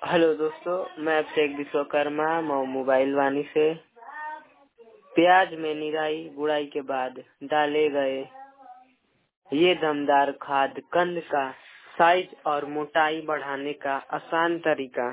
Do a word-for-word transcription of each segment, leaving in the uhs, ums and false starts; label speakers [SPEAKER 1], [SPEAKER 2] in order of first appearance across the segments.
[SPEAKER 1] Hello दोस्तों, मैं अभिषेक विश्वकर्मा मो- मोबाइल वाणी से। प्याज में निराई गुड़ाई के बाद डाले गए ये दमदार खाद कंद का साइज और मोटाई बढ़ाने का आसान तरीका।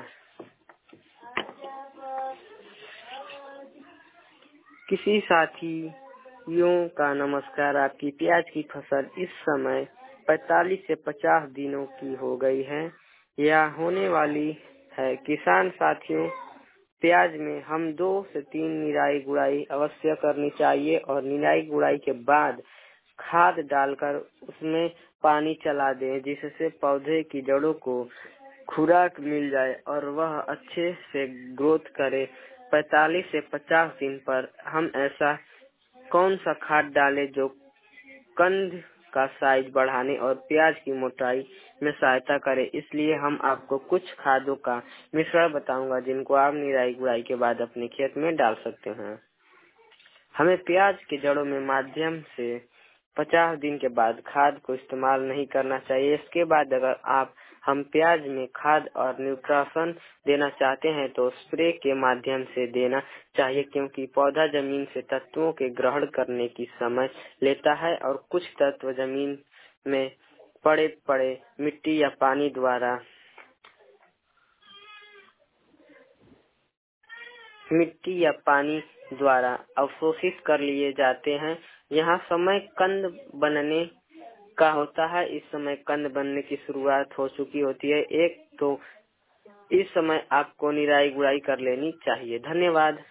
[SPEAKER 1] किसी साथियों का नमस्कार। आपकी प्याज की फसल इस समय पैंतालीस से पचास दिनों की हो गई है या होने वाली है। किसान साथियों, प्याज में हम दो से तीन निराई गुड़ाई अवश्य करनी चाहिए और निराई गुड़ाई के बाद खाद डालकर उसमें पानी चला दें, जिससे पौधे की जड़ों को खुराक मिल जाए और वह अच्छे से ग्रोथ करे। पैंतालीस से पचास दिन पर हम ऐसा कौन सा खाद डालें जो कंद का साइज बढ़ाने और प्याज की मोटाई में सहायता करे। इसलिए हम आपको कुछ खादों का मिश्रण बताऊंगा जिनको आप निराई गुड़ाई के बाद अपने खेत में डाल सकते हैं। हमें प्याज के जड़ों में माध्यम से पचास दिन के बाद खाद को इस्तेमाल नहीं करना चाहिए। इसके बाद अगर आप हम प्याज में खाद और न्यूट्रिशन देना चाहते हैं तो स्प्रे के माध्यम से देना चाहिए, क्योंकि पौधा जमीन से तत्वों के ग्रहण करने की समय लेता है और कुछ तत्व जमीन में पड़े पड़े मिट्टी या पानी द्वारा मिट्टी या पानी द्वारा अवशोषित कर लिए जाते हैं। यहाँ समय कंद बनने का होता है। इस समय कंद बनने की शुरुआत हो चुकी होती है। एक तो इस समय आपको निराई गुड़ाई कर लेनी चाहिए। धन्यवाद।